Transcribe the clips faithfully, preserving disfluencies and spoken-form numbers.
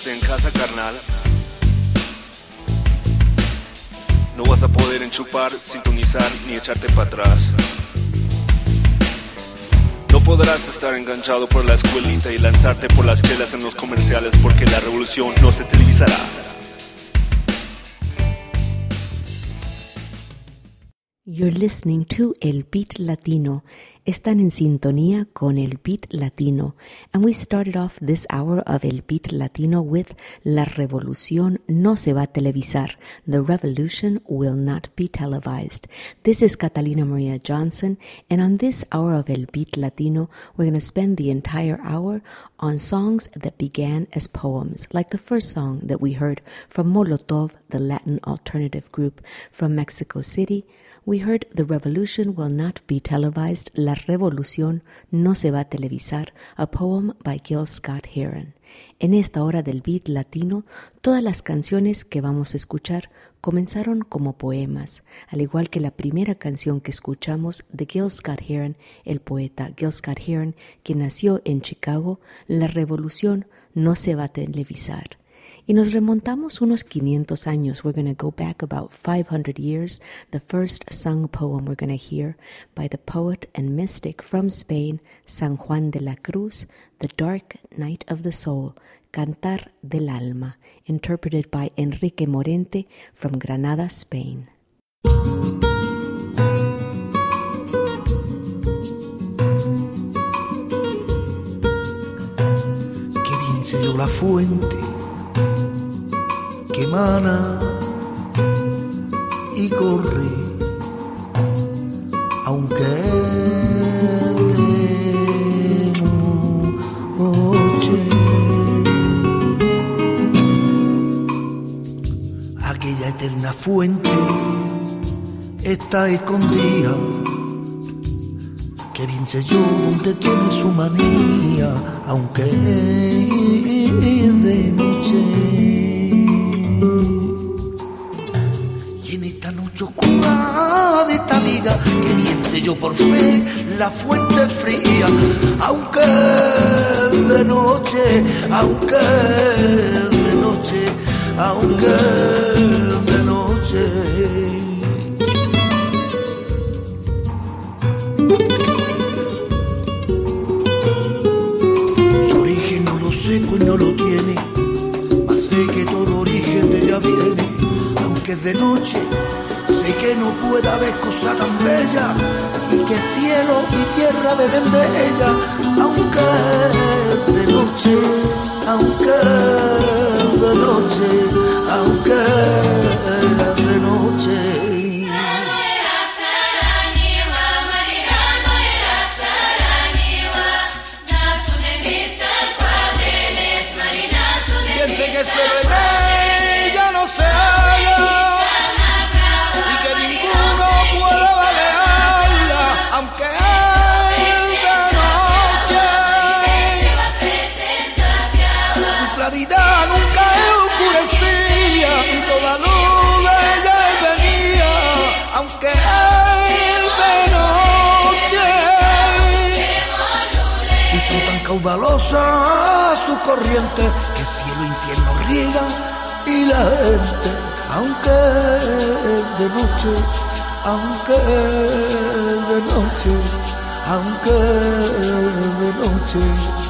quedarte en casa, carnal. No vas a poder enchufar, sintonizar ni echarte para atrás. No podrás estar enganchado por la escuelita y lanzarte por las chelas en los comerciales, porque la revolución no se televisará. You're listening to El Beat Latino. Están en sintonía con El Beat Latino. And we started off this hour of El Beat Latino with La Revolución no se va a televisar. The revolution will not be televised. This is Catalina Maria Johnson, and on this hour of El Beat Latino, we're going to spend the entire hour on songs that began as poems, like the first song that we heard from Molotov, the Latin alternative group from Mexico City. We heard The Revolution Will Not Be Televised, La Revolución no se va a televisar, a poem by Gil Scott-Heron. En esta hora del beat latino, todas las canciones que vamos a escuchar comenzaron como poemas, al igual que la primera canción que escuchamos de Gil Scott-Heron, el poeta Gil Scott-Heron, que nació en Chicago. La Revolución no se va a televisar. Y nos remontamos unos quinientos años. We're going to go back about five hundred years. The first sung poem we're going to hear by the poet and mystic from Spain, San Juan de la Cruz, The Dark Night of the Soul, Cantar del Alma, interpreted by Enrique Morente from Granada, Spain. Qué bien selló la fuente que emana y corre, aunque de noche. Aquella eterna fuente está escondida, que bien sé yo donde tiene su manía, aunque de noche. Y en esta noche oscura de esta vida, que bien sé yo por fe la fuente fría, aunque de noche, aunque de noche, aunque de noche. Su origen no lo sé, pues no lo tiene, mas sé que todo origen de ella viene. Aunque es de noche, sé que no puede haber cosa tan bella, y que cielo y tierra beben de ella. Aunque es de noche, aunque es de noche, aunque es de noche. Caudalosa su corriente, que cielo e infierno riegan y la gente, aunque es de noche, aunque es de noche, aunque es de noche.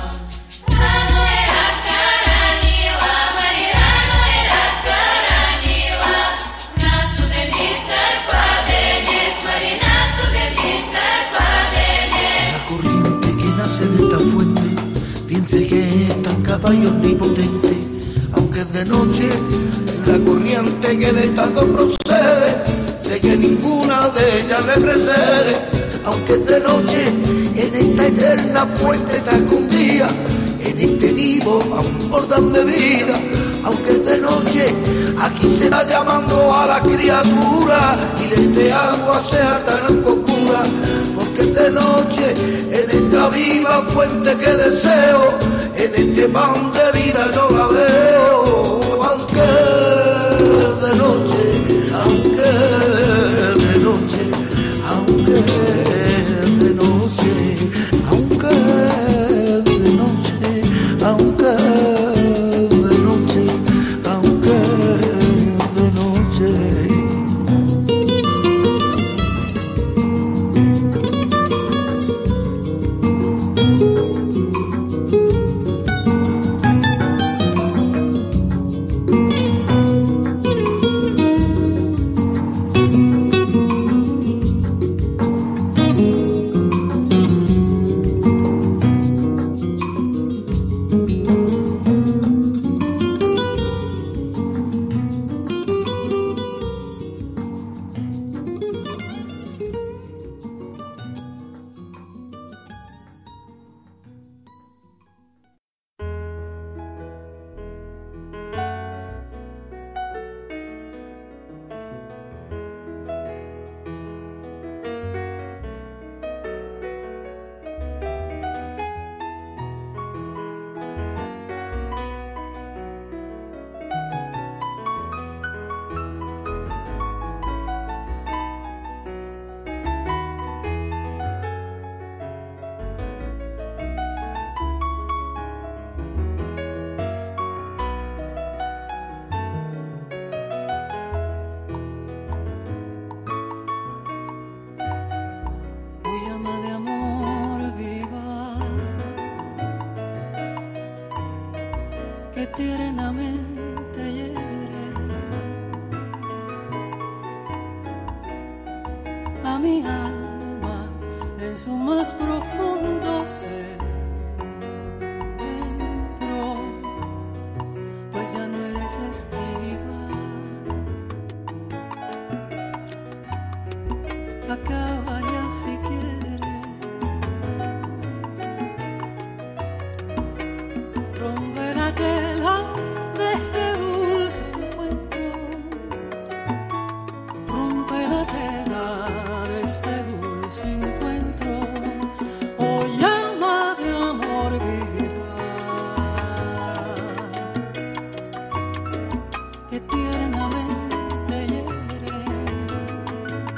Sé que es tan capaz y omnipotente, aunque es de noche, la corriente que de estas dos procede, sé que ninguna de ellas le precede. Aunque es de noche, en esta eterna fuente está escondida, en este vivo amor de vida. Aunque es de noche, aquí se va llamando a la criatura, y de agua sea tan oscura. Porque es de noche, en esta viva fuente que deseo, en este pan de vida yo la veo. Aunque es de noche, aunque es de noche, aunque es de noche, aunque es de noche, aunque es de noche. mi alma en su más profundo centro, pues ya no eres esquiva. Acaba ya si quieres, rompe la tela de ese dulce encuentro, rompe la tela de este dulce encuentro, oh llama de amor viva, que tiernamente hieres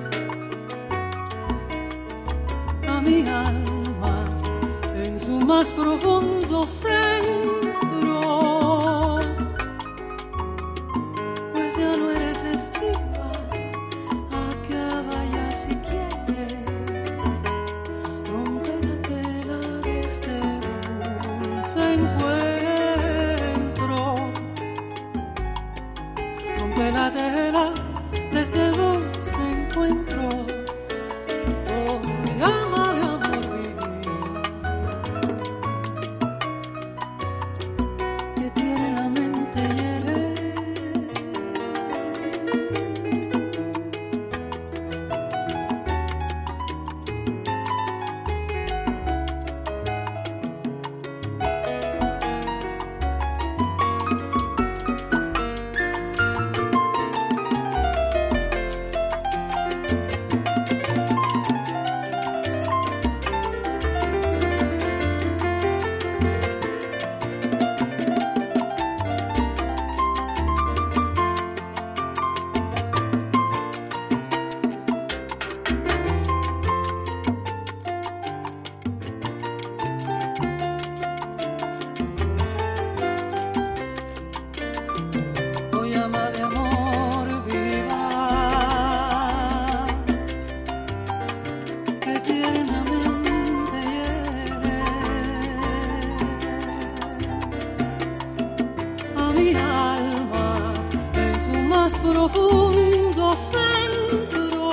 a mi alma en su más profundo centro, pues ya no eres esquiva. Acaba ya si quieres, rompe la tela de este dulce encuentro, rompe la tela de este dulce encuentro, oh llama de amor viva, que tiene la mente hiere. Oh llama de amor viva, que tiernamente hieres a mi alma en su más profundo centro,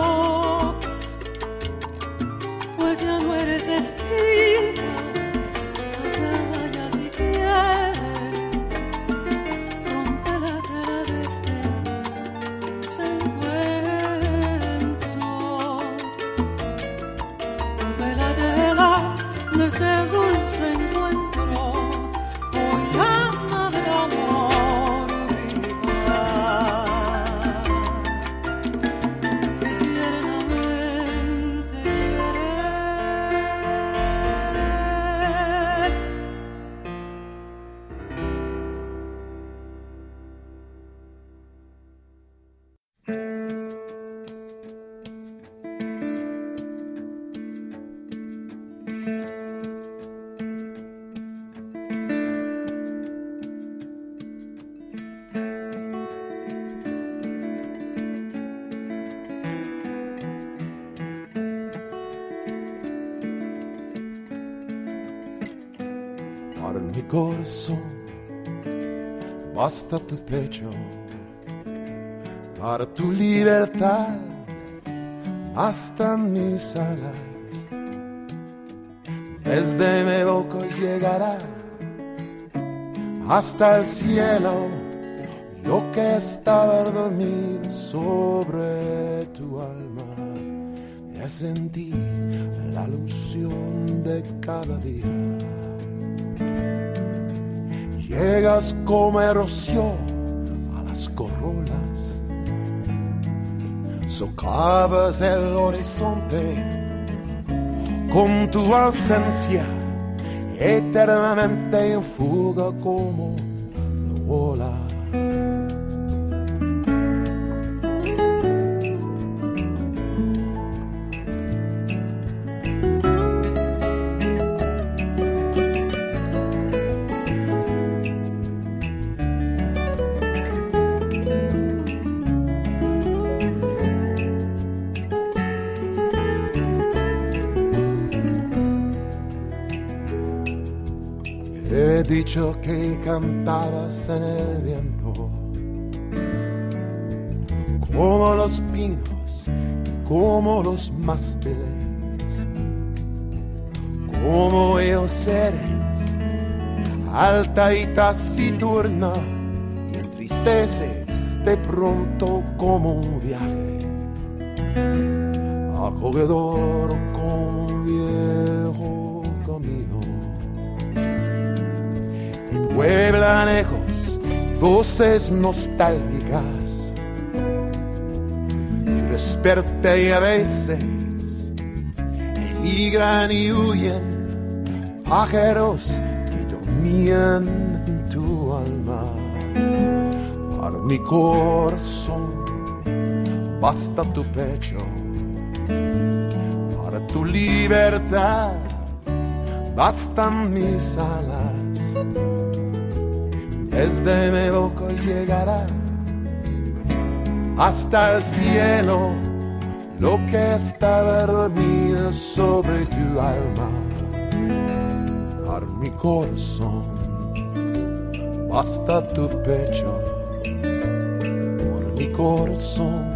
pues ya no eres esquiva. Acaba ya si quieres, rompe la tela de este dulce encuentro, rompe la tela de este dulce encuentro, oh llama de amor viva, que tiernamente hieres. Para mi corazón basta tu pecho, para tu libertad bastan mis alas. Desde mi boca llegará hasta el cielo lo que estaba dormido sobre tu alma. Ya sentí la alusión de cada día. Llegas como el rocío a las corolas, socavas el horizonte con tu ausencia, eternamente en fuga como la ola. He dicho que cantabas en el viento, como los pinos como los mástiles, como ellos eres, alta y taciturna, y entristeces de pronto como un viaje, acogedor como un viejo camino. Te pueblan ecos y voces nostálgicas, yo desperté y a veces emigran y huyen pájaros que dormían en tu alma. Para mi corazón basta tu pecho, para tu libertad bastan mis alas. Desde mi boca llegará hasta el cielo lo que estaba dormido sobre tu alma. Para mi corazón basta tu pecho, por mi corazón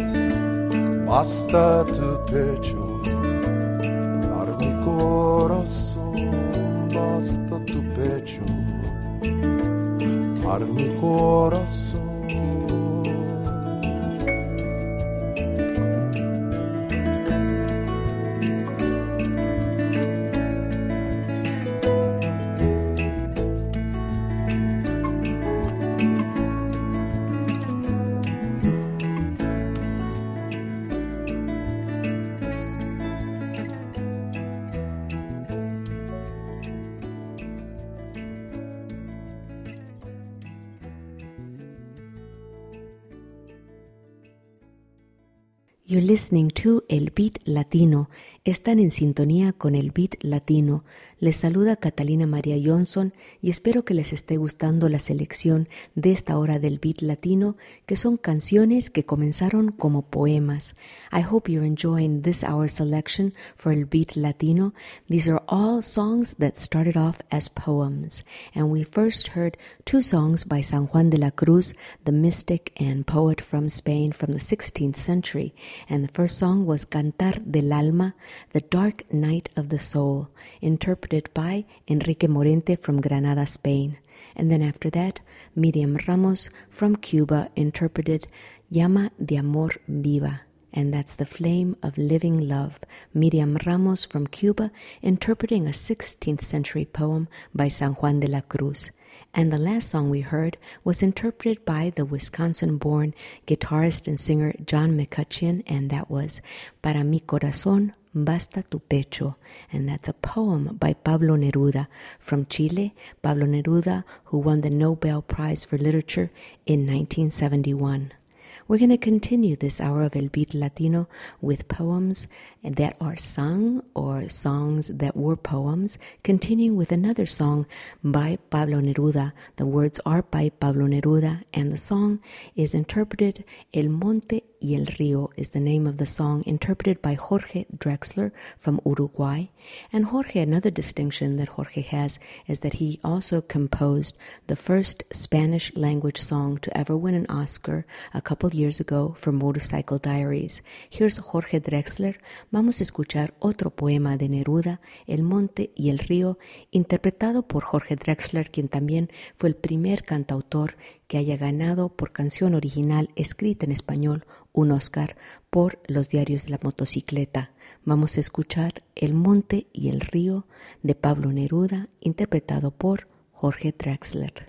basta tu pecho, para mi corazón basta tu pecho, para mi corazón. You're listening to El Beat Latino. Están en sintonía con El Beat Latino. Les saluda Catalina María Johnson y espero que les esté gustando la selección de esta hora del Beat Latino, que son canciones que comenzaron como poemas. I hope you're enjoying this hour's selection for El Beat Latino. These are all songs that started off as poems. And we first heard two songs by San Juan de la Cruz, the mystic and poet from Spain from the sixteenth century. And the first song was Cantar del Alma, The Dark Night of the Soul, interpreted by Enrique Morente from Granada, Spain. And then after that, Miriam Ramos from Cuba interpreted Llama de Amor Viva. And that's the flame of living love. Miriam Ramos from Cuba interpreting a sixteenth century poem by San Juan de la Cruz. And the last song we heard was interpreted by the Wisconsin-born guitarist and singer John McCutcheon, and that was Para mi corazón basta tu pecho. And that's a poem by Pablo Neruda from Chile. Pablo Neruda, who won the Nobel Prize for Literature in nineteen seventy-one. We're going to continue this hour of El Beat Latino with poems that are sung or songs that were poems, continuing with another song by Pablo Neruda. The words are by Pablo Neruda, and the song is interpreted, El Monte y el Río is the name of the song, interpreted by Jorge Drexler from Uruguay. And Jorge, another distinction that Jorge has is that he also composed the first Spanish language song to ever win an Oscar a couple years ago for Motorcycle Diaries. Here's Jorge Drexler. Vamos a escuchar otro poema de Neruda, El Monte y el Río, interpretado por Jorge Drexler, quien también fue el primer cantautor que haya ganado por canción original escrita en español un Oscar por los diarios de la motocicleta. Vamos a escuchar El Monte y el Río de Pablo Neruda, interpretado por Jorge Drexler.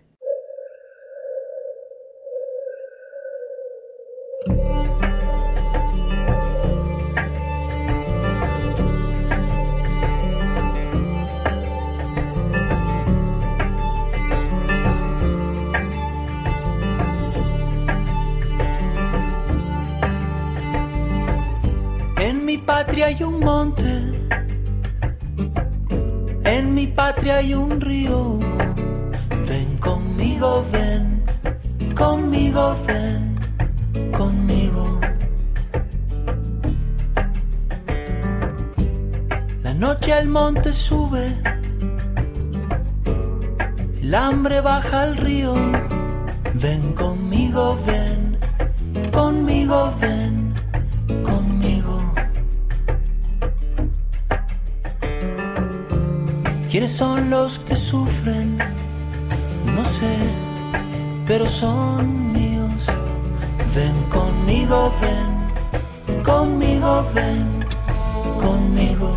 En mi patria hay un monte, en mi patria hay un río. Ven conmigo, ven, conmigo, ven, conmigo. La noche al monte sube, el hambre baja al río. Ven conmigo, ven, conmigo, ven, conmigo. ¿Quiénes son los que sufren? No sé, pero son míos. Ven conmigo, ven, conmigo, ven, conmigo.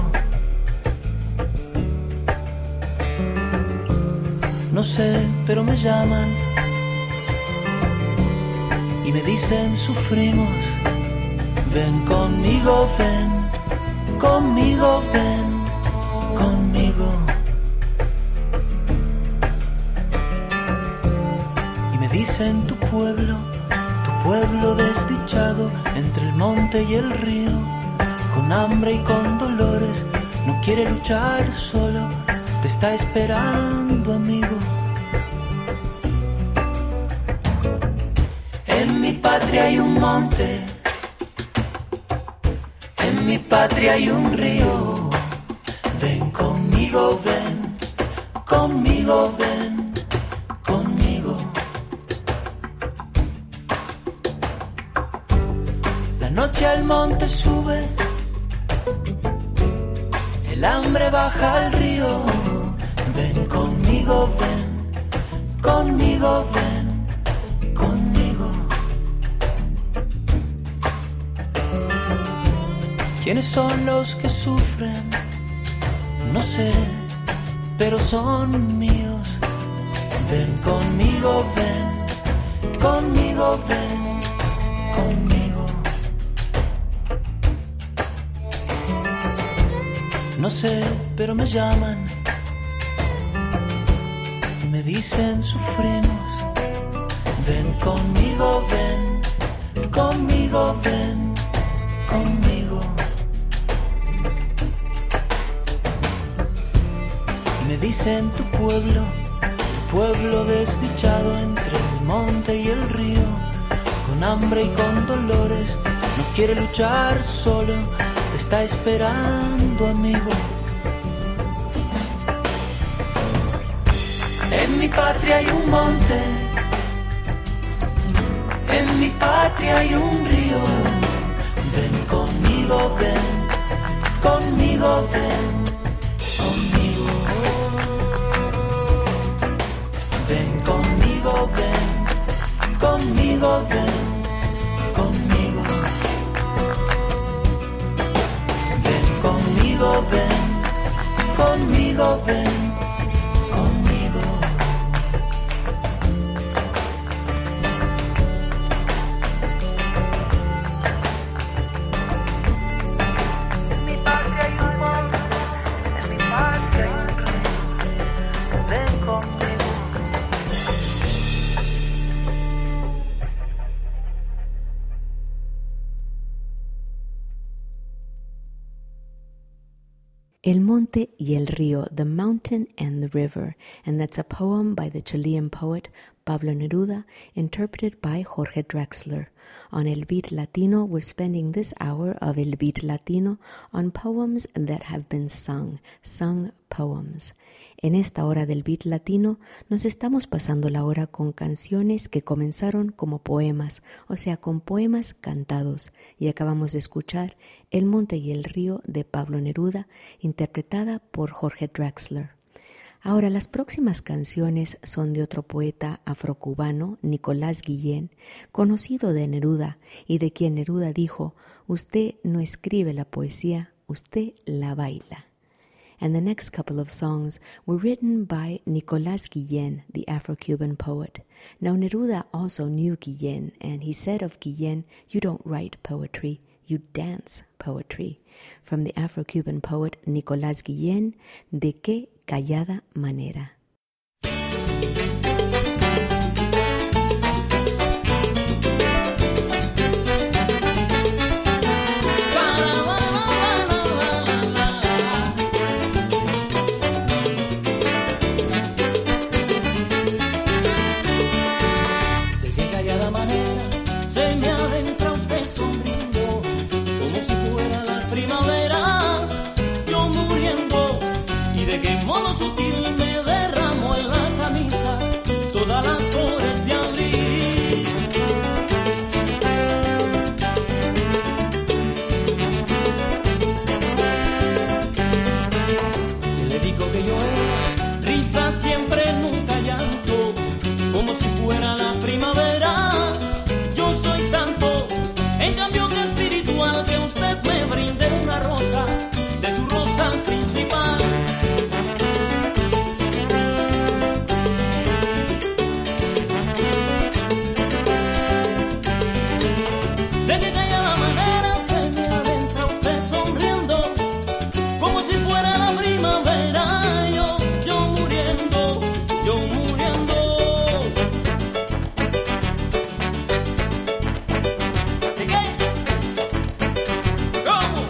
No sé, pero me llaman y me dicen sufrimos. Ven conmigo, ven, conmigo, ven, conmigo. Y me dicen tu pueblo, tu pueblo desdichado, entre el monte y el río, con hambre y con dolores, no quiere luchar solo, te está esperando, amigo. En mi patria hay un monte, en mi patria hay un río. Ven conmigo, ven, conmigo, ven, conmigo. La noche al monte sube, el hambre baja al río. Ven conmigo, ven, conmigo, ven, conmigo. ¿Quiénes son los que sufren? No sé, pero son míos. Ven conmigo, ven, conmigo, ven, conmigo. No sé, pero me llaman y me dicen sufrimos. Ven conmigo, ven, conmigo, ven, conmigo. Me dicen tu pueblo, tu pueblo desdichado, entre el monte y el río, con hambre y con dolores, no quiere luchar solo, te está esperando, amigo. En mi patria hay un monte, en mi patria hay un río. Ven conmigo, ven, conmigo, ven, conmigo. Ven conmigo, ven, conmigo, ven, conmigo. Ven conmigo, ven, conmigo, ven. El Monte y el Río, The Mountain and the River, and that's a poem by the Chilean poet Pablo Neruda, interpreted by Jorge Drexler. On El Beat Latino, we're spending this hour of El Beat Latino on poems that have been sung, sung poems. En esta hora del Beat Latino nos estamos pasando la hora con canciones que comenzaron como poemas, o sea, con poemas cantados, y acabamos de escuchar El Monte y el Río de Pablo Neruda, interpretada por Jorge Drexler. Ahora, las próximas canciones son de otro poeta afrocubano, Nicolás Guillén, conocido de Neruda, y de quien Neruda dijo, usted no escribe la poesía, usted la baila. And the next couple of songs were written by Nicolás Guillén, the Afro-Cuban poet. Now, Neruda also knew Guillén, and he said of Guillén, you don't write poetry, you dance poetry. From the Afro-Cuban poet Nicolás Guillén, ¿de qué callada manera? Sutil me derramo en la camisa. de que callada manera se me adentra usted sonriendo, como si fuera la primavera. Yo, yo muriendo, yo muriendo. ¿De qué? ¿Cómo?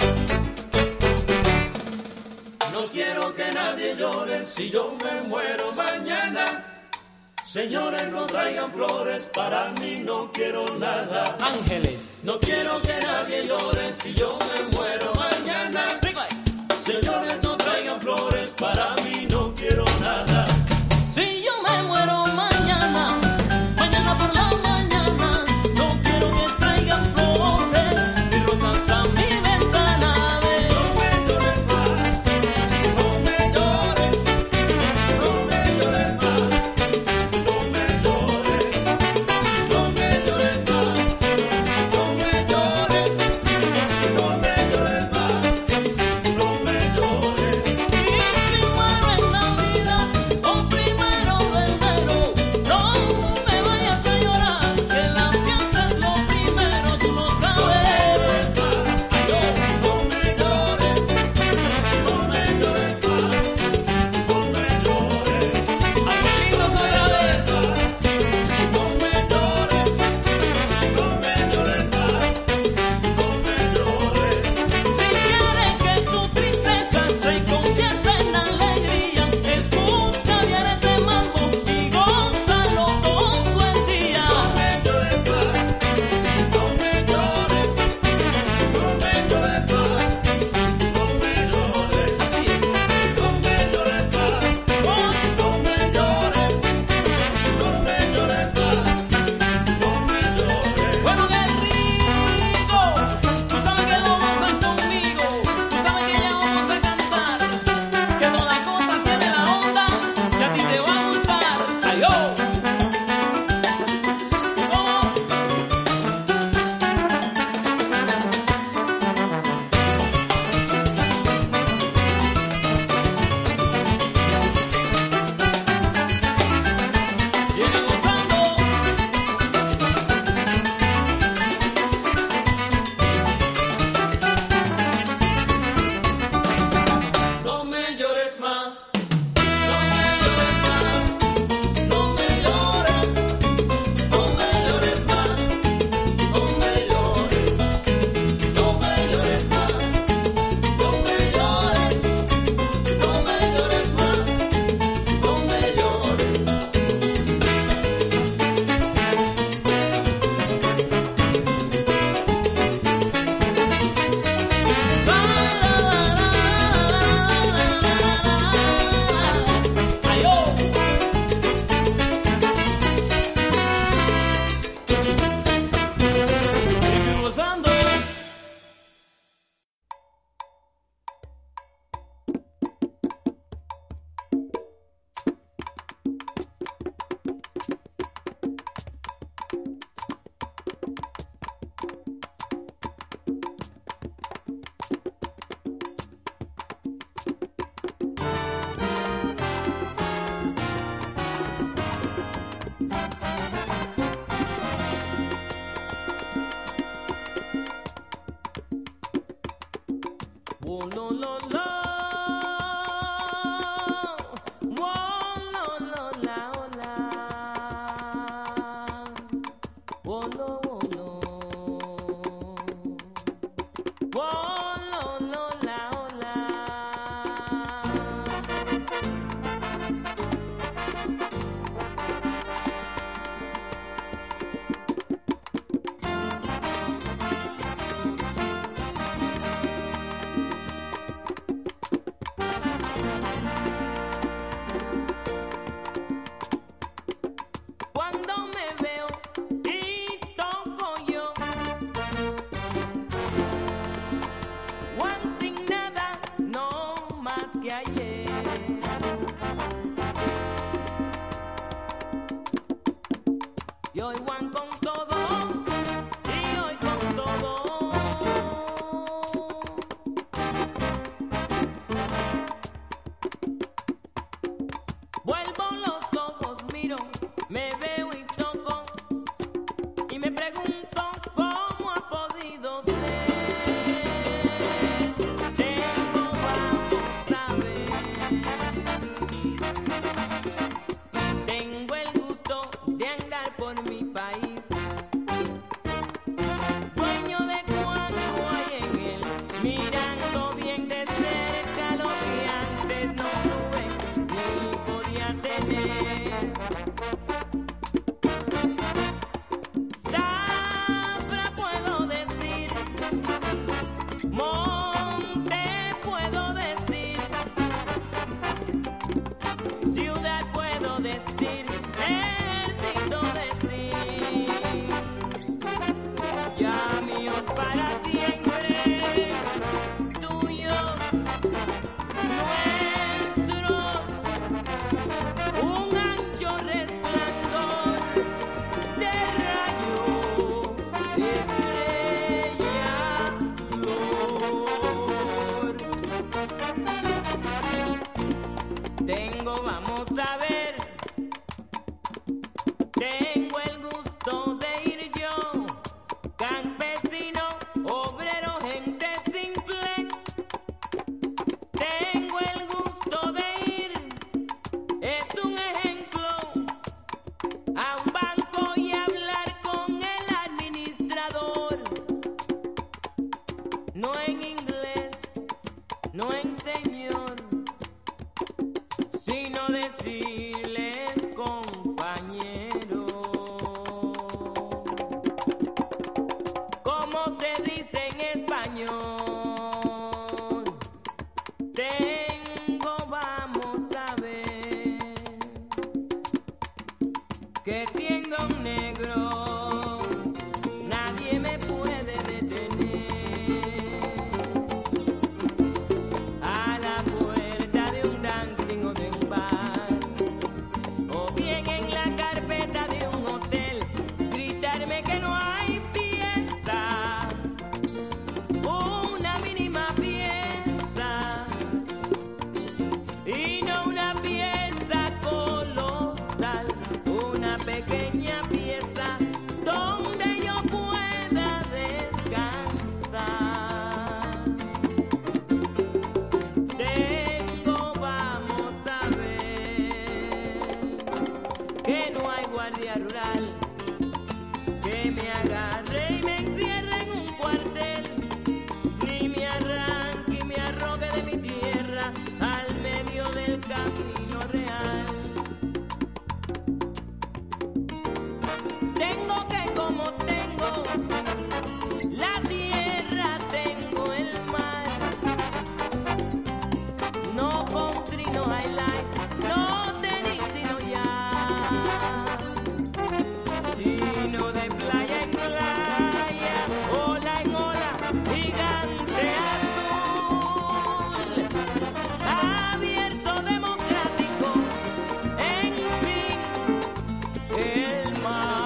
No quiero que nadie llore si yo me muero mañana. Señores, no traigan flores, para mí no quiero nada. Ángeles. No quiero que nadie llore si yo me muero mañana. Señores, no traigan flores, para mí no quiero nada. Si yo me muero mañana, mañana por la mañana, no quiero que traigan flores ni rosas a mi ventana. No me llores más, no me llores, no me llores más, no me llores, no me llores más, no me llores, no me llores más, no me llores. Y si muero en Navidad o primero de enero, no me vayas a llorar, que la fiesta es lo primero, tú lo sabes. No me llores, no me llores más, no me llores, Angelitos otra vez. no me llores, no me llores más, no me llores. Si quieres que tu tristeza se convierta en alegría, escucha bien este mambo y gózalo todo el día. No me llores más, no me llores, no me llores más, no me llores. Así es. No me llores más, no me llores, no me llores más, no me llores. Bueno, qué rico. Tú sabes que lo gozas conmigo. Tú sabes que ya vamos a cantar. Que toda costa tiene la onda que a ti te va a gustar. ¡Ay, oh! ¿Y cómo? Viene gozando. No me llores más, no me llores más, no me llores, no me llores más, no me llores, no me llores más, no me llores, no me llores más, no me llores. ¡Ay, oh! Sigue gozando. Oh, no, no, no. Oh, no, no, la, oh, la. Oh, no, oh, no. Oh, no, no, la, oh, la. Cuando me veo y toco yo, Juan sin nada, no más que ayer. Y hoy Juan con todo, y hoy con todo. Vuelvo los ojos, miro, me veo y toco, y me pregunto cómo ha podido ya míos para siempre, tuyos, nuestros, un ancho resplandor de rayo, estrella, flor. Tengo, vamos a ver, tengo el gusto de ir yo, campesino, obrero, gente simple. Tengo el gusto de ir, es un ejemplo, a un banco y hablar con el administrador. No en inglés, no en señor, sino decirles compañero. ¿Cómo se dice en español? Tengo, vamos a ver, que siendo un negro nadie me puede detener a la puerta de un dancing o de un bar, o bien en la carpeta de un hotel, gritarme que no hay pieza, una mínima pieza, y no una pieza colosal, una pequeña pieza donde yo pueda descansar. Tengo, vamos a ver, que no hay guardia rural que me agarre y me encierre en un cuartel, ni me arranque y me arrogue de mi tierra al medio del camino real. Tengo que, como tengo la tierra, tengo el mar, no country, no highlight, no tenis, sino ya, sino de playa en playa, ola en ola, gigante azul, abierto, democrático, en fin, el mar.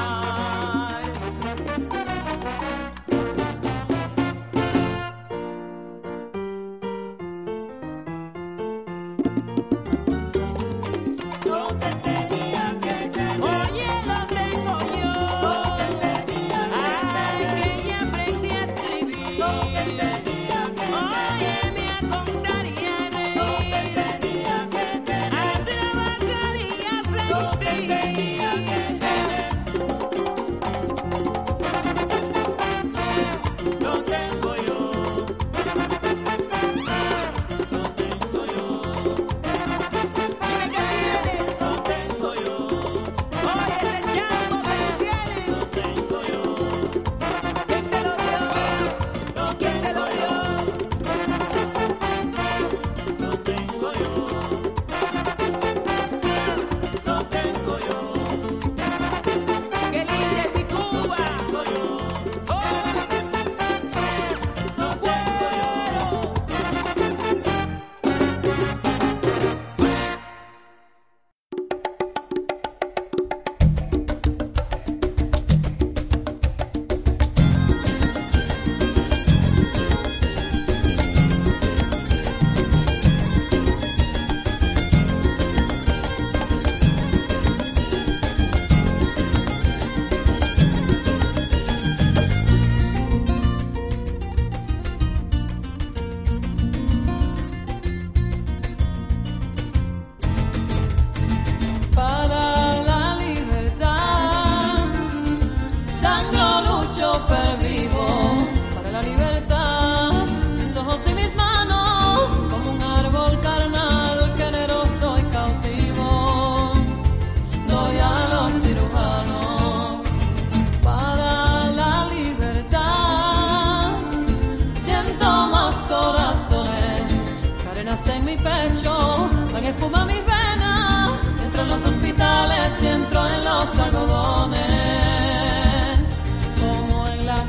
Oye, lo tengo yo. Ay, que ya aprendí a escribir. Óyeme a contar y a reír, a trabajar y a sentir. Lo tengo yo. Lo tengo yo. Dime qué tienes. Lo tengo yo. Oye, ese chango que tú tienes. Lo tengo yo. ¿Quién te lo dio? ¿Quién te lo dio? Lo tengo yo. Lo tengo yo. Qué linda es mi Cuba. Lo tengo yo. Lo tengo yo. Para la libertad, sangro, lucho, pervivo. Para la libertad, mis ojos y mis manos, como un árbol carnal, generoso y cautivo, doy a los cirujanos. Para la libertad, siento más corazones, cadenas en mi pecho, dan espuma mis venas, entro en los hospitales y entro en los algodones, como en las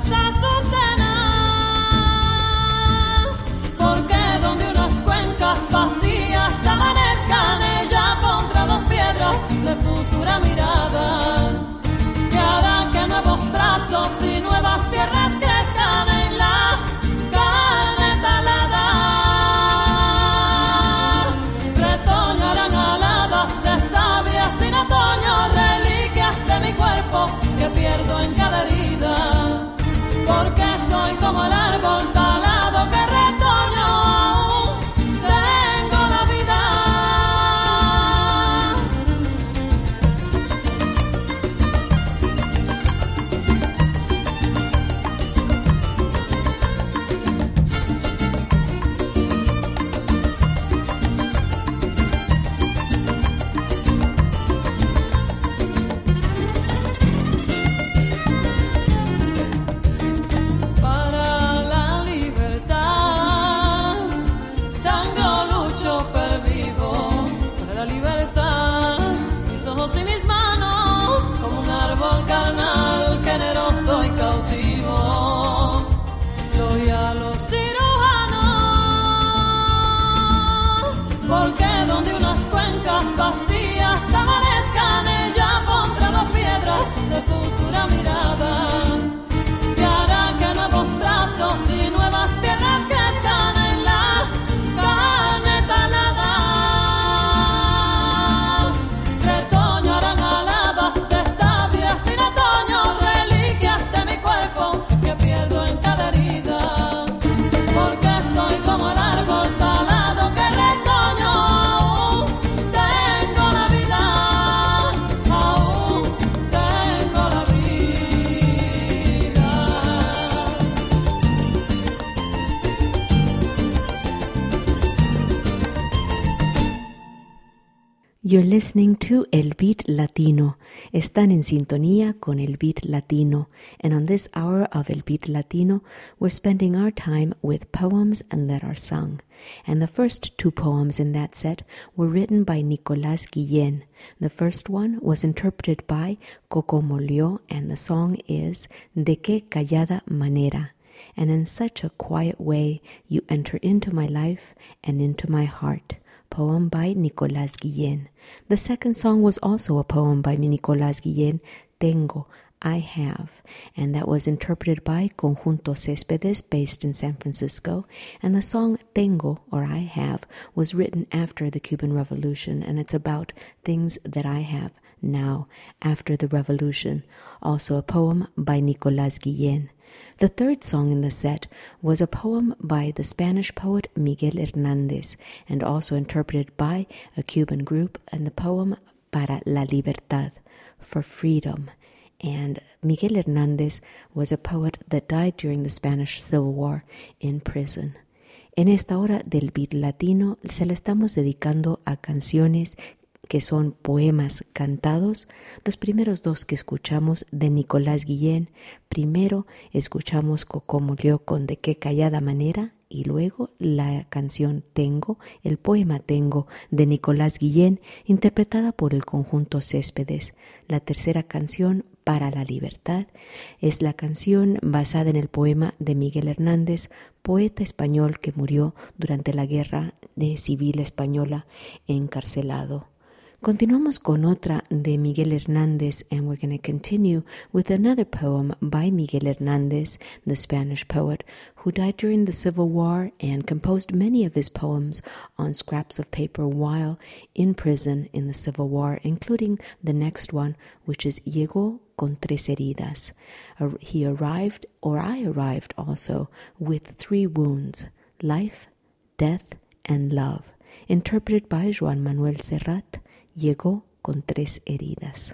You're listening to El Beat Latino. Están en sintonía con El Beat Latino. And on this hour of El Beat Latino, we're spending our time with poems that are sung. And the first two poems in that set were written by Nicolás Guillén. The first one was interpreted by Coco Molió, and the song is De qué callada manera. And in such a quiet way, you enter into my life and into my heart. Poem by Nicolás Guillén. The second song was also a poem by Nicolás Guillén, Tengo, I Have, and that was interpreted by Conjunto Céspedes, based in San Francisco. And the song Tengo, or I Have, was written after the Cuban Revolution, and it's about things that I have now, after the revolution. Also a poem by Nicolás Guillén. The third song in the set was a poem by the Spanish poet Miguel Hernández, and also interpreted by a Cuban group, and the poem Para la Libertad, for freedom. And Miguel Hernández was a poet that died during the Spanish Civil War in prison. En esta hora del Beat Latino se le estamos dedicando a canciones que son poemas cantados. Los primeros dos que escuchamos de Nicolás Guillén, primero escuchamos Coco Molió con De qué callada manera, y luego la canción Tengo, el poema Tengo de Nicolás Guillén, interpretada por el Conjunto Céspedes. La tercera canción, Para la Libertad, es la canción basada en el poema de Miguel Hernández, poeta español que murió durante la Guerra Civil Española, encarcelado. Continuamos con otra de Miguel Hernández, and we're going to continue with another poem by Miguel Hernández, the Spanish poet, who died during the Civil War and composed many of his poems on scraps of paper while in prison in the Civil War, including the next one, which is Llegó con tres heridas. He arrived, or I arrived also, with three wounds, life, death, and love, interpreted by Joan Manuel Serrat. Llegó con tres heridas.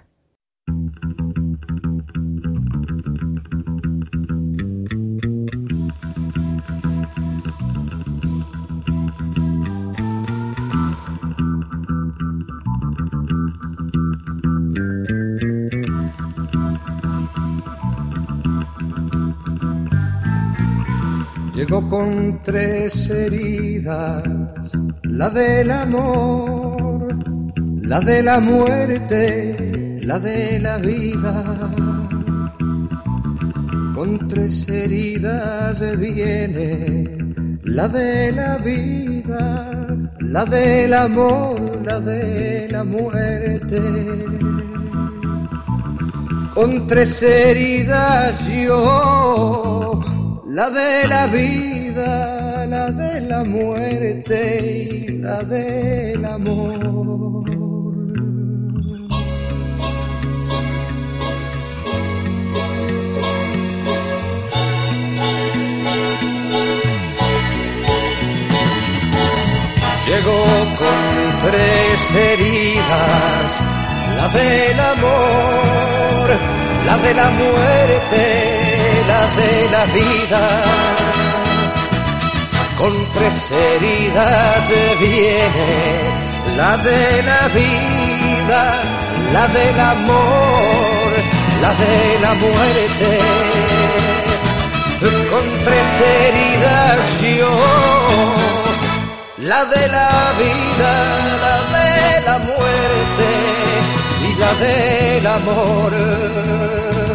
Llegó con tres heridas, la del amor, la de la muerte, la de la vida. Con tres heridas viene la de la vida, la del amor, la de la muerte. Con tres heridas yo, la de la vida, la de la muerte y la del amor. Llegó con tres heridas, la del amor, la de la muerte, la de la vida. Con tres heridas viene la de la vida, la del amor, la de la muerte. Con tres heridas yo, la de la vida, la de la muerte y la del amor.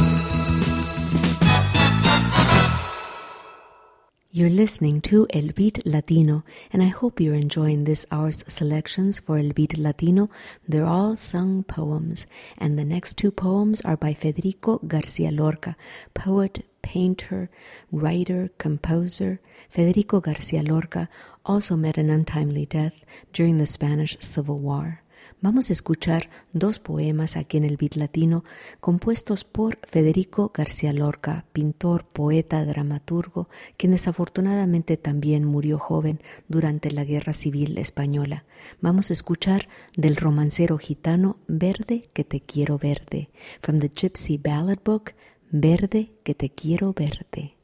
You're listening to El Beat Latino, and I hope you're enjoying this hour's selections for El Beat Latino. They're all sung poems, and the next two poems are by Federico García Lorca, poet, painter, writer, composer. Federico García Lorca also met an untimely death during the Spanish Civil War. Vamos a escuchar dos poemas aquí en el Beat Latino compuestos por Federico García Lorca, pintor, poeta, dramaturgo, quien desafortunadamente también murió joven durante la Guerra Civil Española. Vamos a escuchar del romancero gitano Verde que te quiero verde, from the Gypsy Ballad Book, Verde que te quiero verde.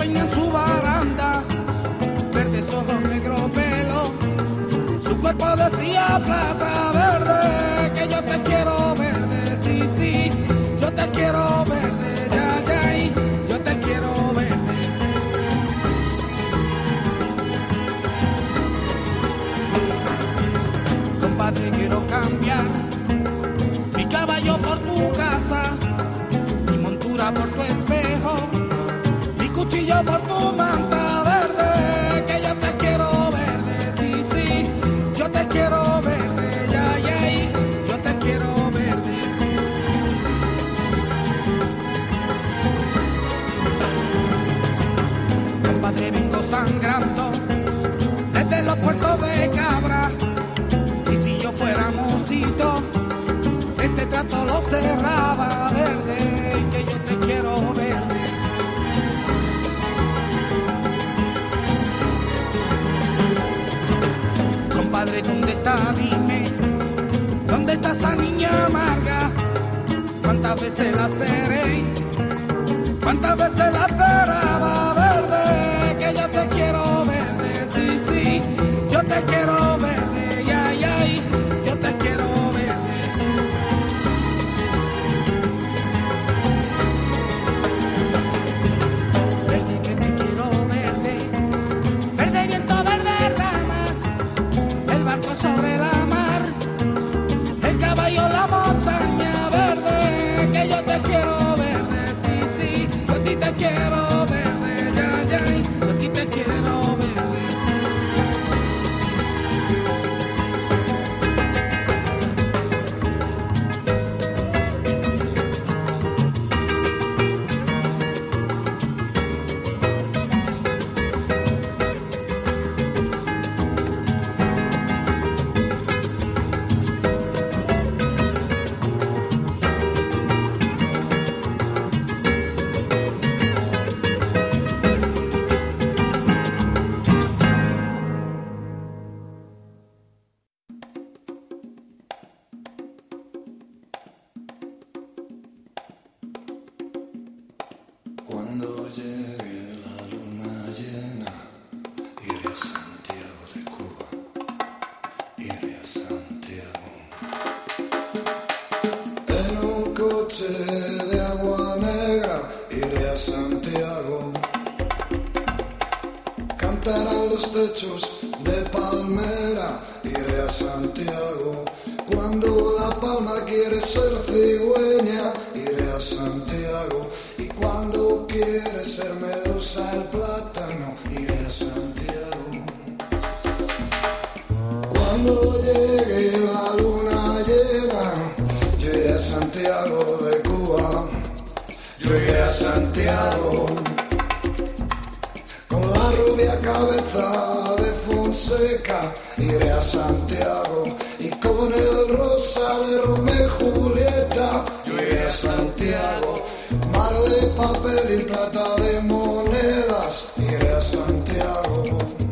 enseña en su baranda, verdes ojos, negro pelo, su cuerpo de fría plata verde, que yo te quiero verde, sí, sí, yo te quiero verde, ya, ya, y yo te quiero verde. Compadre, quiero cambiar mi caballo por tu casa, mi montura por tu espejo, mi cuchillo por tu manta verde, que yo te quiero verde, sí, sí, yo te quiero verde, ya, ya, y yo te quiero verde. Compadre, vengo sangrando desde los puertos de Cabra, y si yo fuera mocito, este trato lo cerraba verde, que yo te quiero verde. Compadre, ¿dónde está? Dime, ¿dónde está esa niña amarga? ¿Cuántas veces la esperé? ¿Cuántas veces la esperaba verde? Que yo te quiero verde, sí, sí, yo te quiero verde, ya, ya, y yo te quiero verde. Verde, que te quiero verde, verde viento, verde ramas, el barco sobre la mar, el caballo, la montaña verde, que yo te quiero verde, sí, sí, yo a ti te quiero verde, ya, ya, y yo a ti te quiero verde. Cuando llegue la luna llena, iré a Santiago de Cuba, iré a Santiago. En un coche de agua negra, iré a Santiago. Cantarán los techos de palmera, iré a Santiago. Cuando la palma quiere ser cigüeña, iré a Santiago. Y cuando quiere ser medusa el plátano, iré a Santiago. Cuando llegue la luna llena, yo iré a Santiago de Cuba, yo iré a Santiago. Con la rubia cabeza de Fonseca, iré a Santiago. Y con el rosa de Romeo y Julieta, yo iré a Santiago. Mar de papel y plata de monedas, iré a Santiago.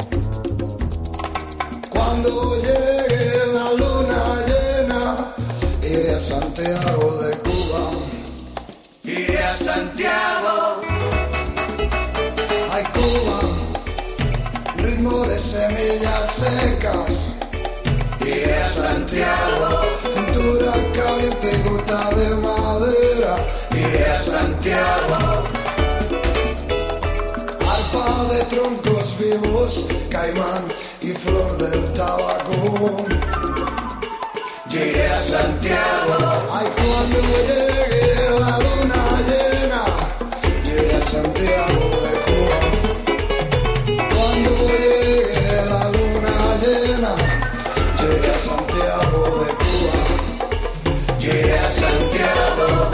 Cuando llegue la luna llena, iré a Santiago de Cuba, iré a Santiago. Ay, Cuba, ritmo de semillas secas, iré a Santiago. Cintura caliente y gota de madera, iré a Santiago. Arpa de troncos vivos, caimán y flor del tabaco, yo iré a Santiago. Ay, cuando llegue la luna llena, yo iré a Santiago de Cuba. Cuando llegue la luna llena, yo iré a Santiago de Cuba, yo iré a Santiago.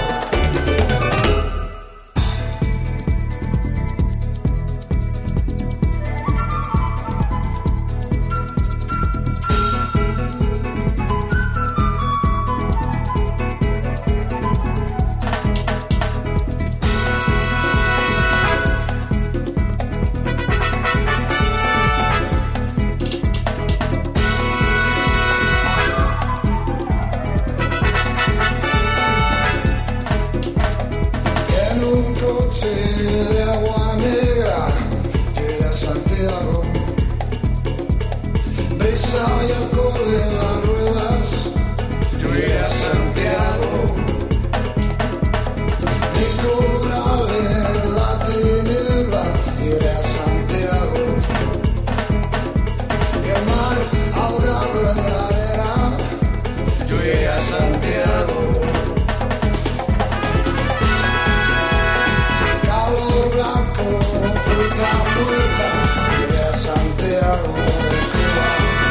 prisa y alcohol en las ruedas, yo iré a Santiago. Mi coral en la tiniebla, iré a Santiago. Y el mar ahogado en la arena, yo iré a Santiago. Calor blanco, fruta muerta, iré a Santiago de Cuba.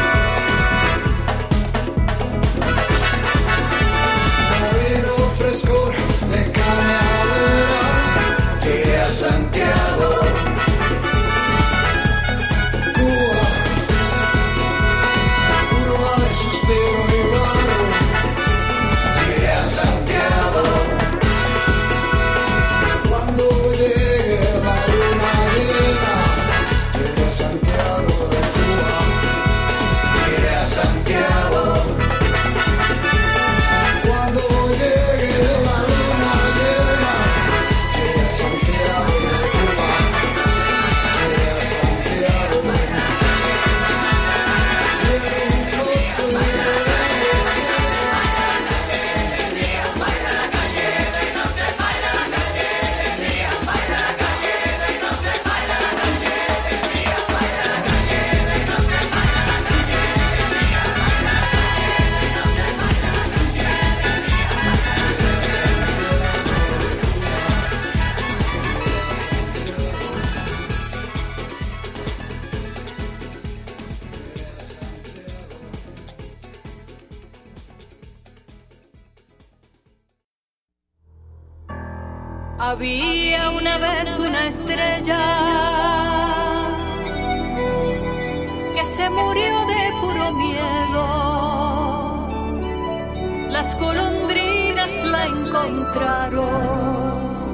Vino frescor de cañadera, iré a Santiago. Cuba, curva de suspiro y barro, iré a Santiago. Cuando llegue la luna llena, iré a Santiago de Cuba. Iré a Santiago. Cuando llegue la luna llena, iré a Santiago de Cuba. Iré a Santiago. Quiero un coche de Había una vez una estrella que se murió de puro miedo. Las golondrinas la encontraron,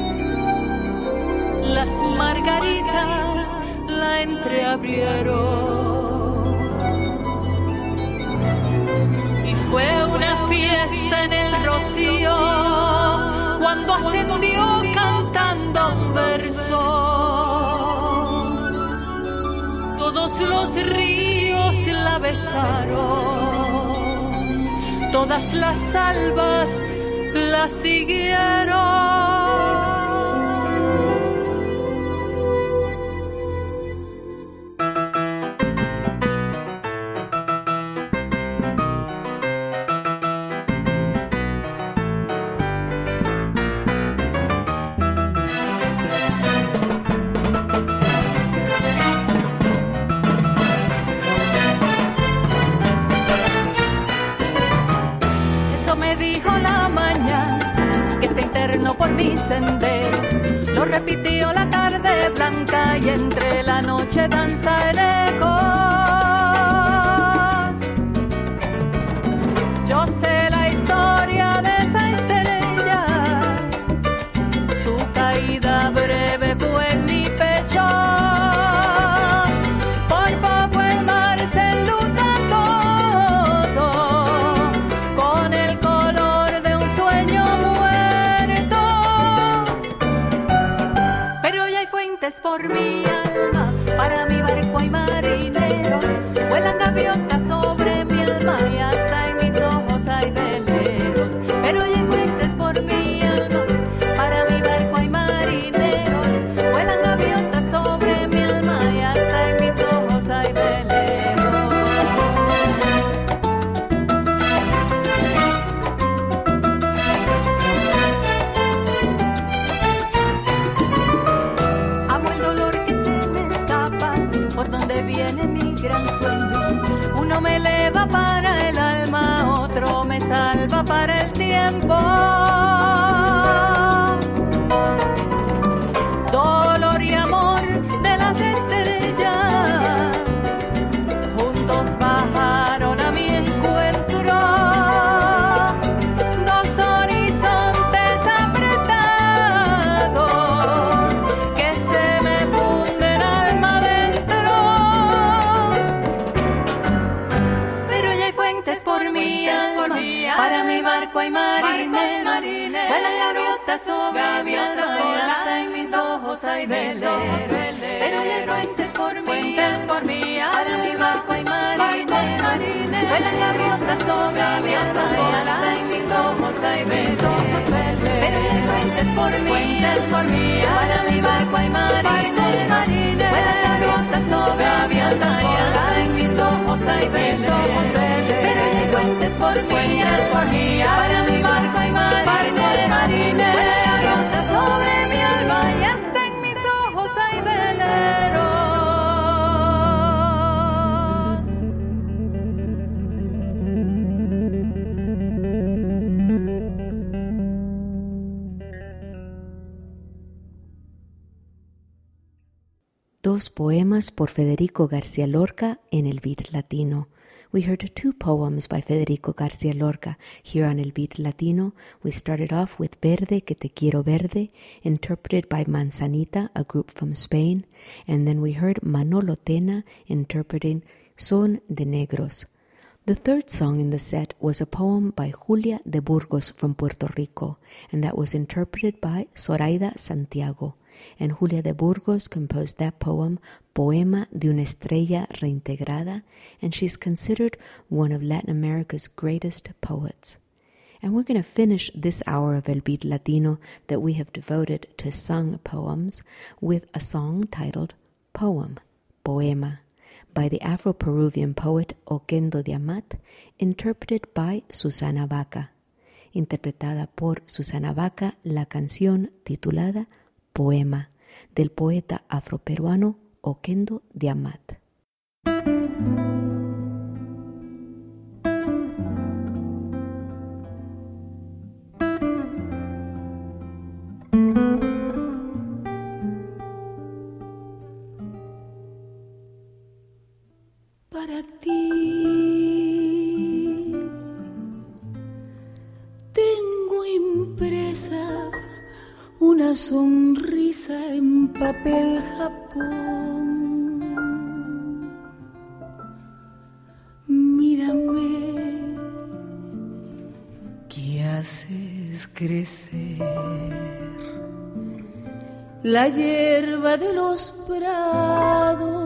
las margaritas la entreabrieron. Y fue una fiesta en el Rocío cuando ascendió cantando un verso. Todos los ríos la besaron, todas las albas la siguieron. Por mi sendero, lo repitió la tarde blanca y entre la noche danza en ecos. Yo sé la historia de esa estrella, su caída breve fue en mi pecho. Por poco el mar se enluta todo con el color de un sueño muerto. Por mi alma, para mi barco hay marineros, vuelan gaviotas sobre mi alma y hasta en mis ojos hay veleros. Pero ya hay fuentes por mi alma, para mi barco hay marineros, vuelan gaviotas sobre mi alma y hasta en mis ojos hay veleros. Viene mi gran sueño, uno me eleva para el alma, otro me salva para el tiempo. Dolor y amor de las estrellas, juntos bajaron a mi encuentro. Dos horizontes apretados que se me funden alma adentro. Para mi barco hay marineros, vuelan gaviotas sobre mi alma, hasta en mis ojos hay veleros. Pero hay fuentes por mí, para mi barco hay marineros. sobra mi alma y hasta en mis ojos hay besos. Pero hay fuentes por mí, fuentes por mí, para mi barco hay marines, marines. Vuelan gaviotas sobre mi alma y hasta en mis ojos hay besos. Pero hay fuentes por mí, fuentes por mí, para mi barco hay marines, marines. Vuelan gaviotas sobre mi alma y hasta en mis ojos hay veleros. Dos poemas por Federico García Lorca en el Beat Latino. We heard two poems by Federico García Lorca here on El Beat Latino. We started off with Verde, que te quiero verde, interpreted by Manzanita, a group from Spain. And then we heard Manolo Tena interpreting Son de Negros. The third song in the set was a poem by Julia de Burgos from Puerto Rico, and that was interpreted by Zoraida Santiago. And Julia de Burgos composed that poem, Poema de una Estrella Reintegrada, and she's considered one of Latin America's greatest poets. And we're going to finish this hour of El Beat Latino that we have devoted to sung poems with a song titled Poem, Poema, by the Afro-Peruvian poet Oquendo de Amat, interpreted by Susana Baca. Interpretada por Susana Baca, la canción titulada Poema, del poeta afroperuano Oquendo de Amat. Para ti tengo impresa una sonrisa en papel Japón. Mírame, que haces crecer la hierba de los prados.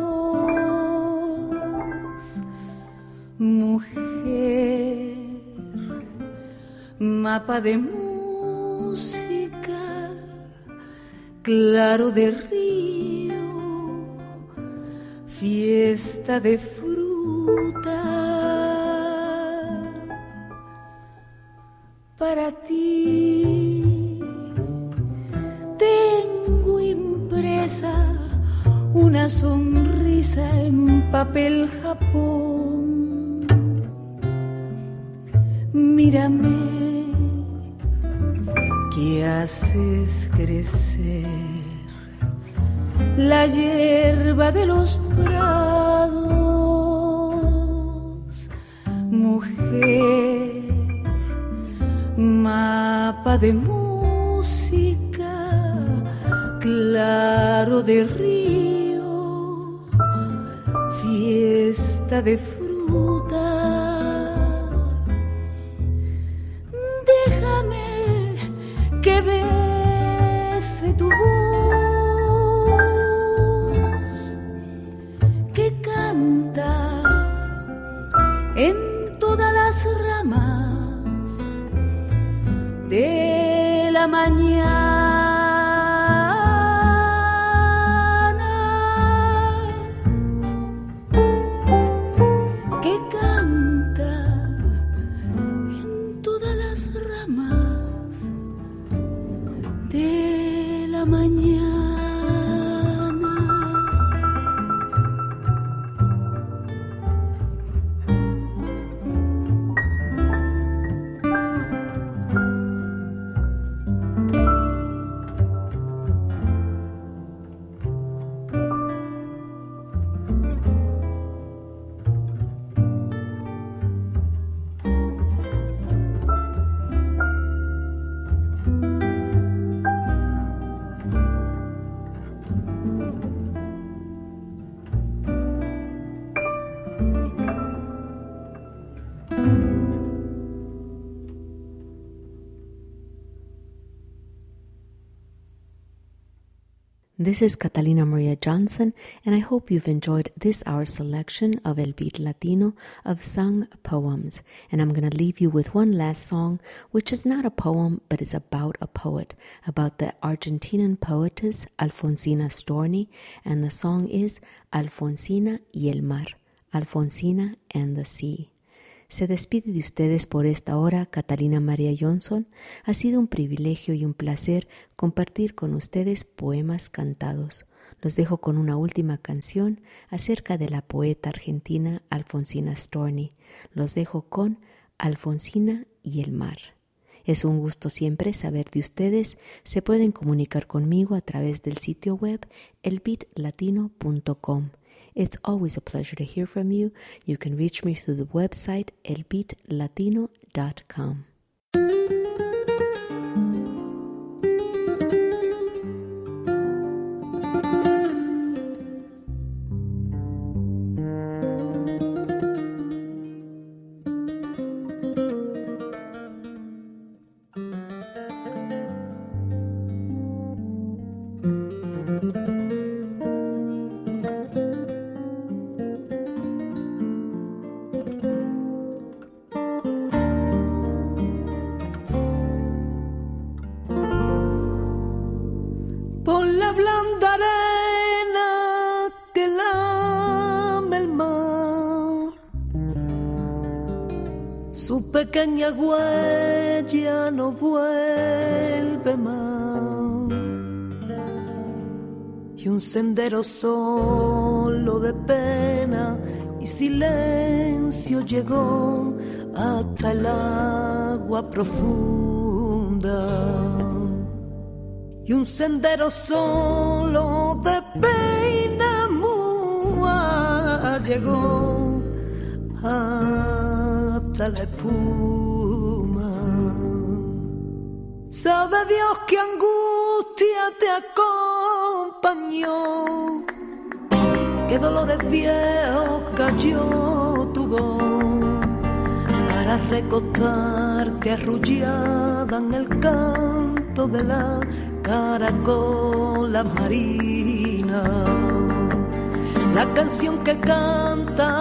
Mujer, mapa de música, claro de río, fiesta de fruta. Para ti tengo impresa una sonrisa en papel Japón. Mírame, que haces crecer la hierba de los prados. Mujer, mapa de música, claro de río, fiesta de fruta. Que bese tu voz, que canta en todas las ramas de la mañana, que canta en todas las ramas de la mañana. This is Catalina Maria Johnson, and I hope you've enjoyed this hour's selection of El Beat Latino of sung poems. And I'm going to leave you with one last song, which is not a poem, but is about a poet, about the Argentinian poetess Alfonsina Storni, and the song is Alfonsina y el mar, Alfonsina and the Sea. Se despide de ustedes por esta hora Catalina Maria Johnson. Ha sido un privilegio y un placer compartir con ustedes poemas cantados. Los dejo con una última canción acerca de la poeta argentina Alfonsina Storni. Los dejo con Alfonsina y el mar. Es un gusto siempre saber de ustedes. Se pueden comunicar conmigo a través del sitio web el beat latino punto com. It's always a pleasure to hear from you. You can reach me through the website el beat latino dot com. Su pequeña huella no vuelve más, y un sendero solo de pena y silencio llegó hasta el agua profunda, y un sendero solo de pena mua llegó hasta la espuma. Sabe Dios qué angustia te acompañó, qué dolores viejos cayó tu voz para recostarte arrullada en el canto de la caracola marina. La canción que canta